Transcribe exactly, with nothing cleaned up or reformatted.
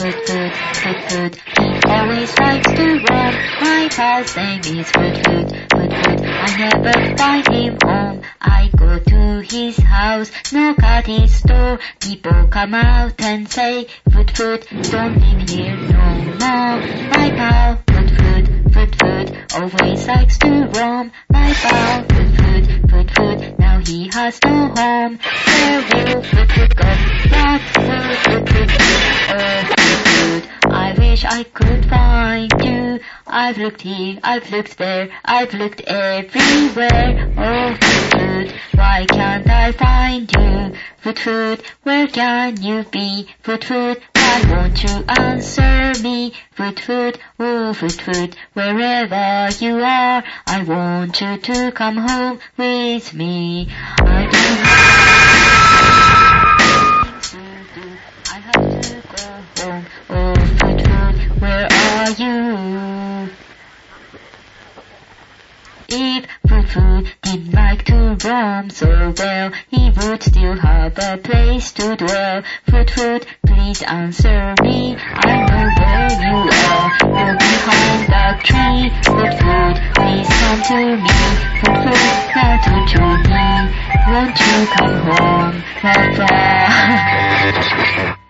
Foot, foot, foot, foot. He always likes to roam. My pal's name is Foot, foot, foot, foot. I never find him home. I go to his house, knock at his door. People come out and say, Foot, foot, don't live here no more. My pal, Foot, foot, foot, foot, always likes to roam. My pal, Foot, foot, foot, foot, now he has no home. Where will Foot, foot go? What will Foot, foot do? Oh, Foot, foot, I wish I could find you. I've looked here, I've looked there, I've looked everywhere. Oh, Foot, foot, why can't I find you? Foot, foot, where can you be? Foot, foot, why won't you answer me? Foot, foot, oh, Foot, foot, wherever you are, I want you to come home with me. I don't have to do, I have to go home. Oh, Foot, foot, where are you? If Foot, foot didn't like to roam so well, he would still have a place to dwell. Foot, foot, please answer me. I know where you are. You're behind that tree. Foot, foot, please come to me. Foot, foot, now to join me. Won't you come home, my friend?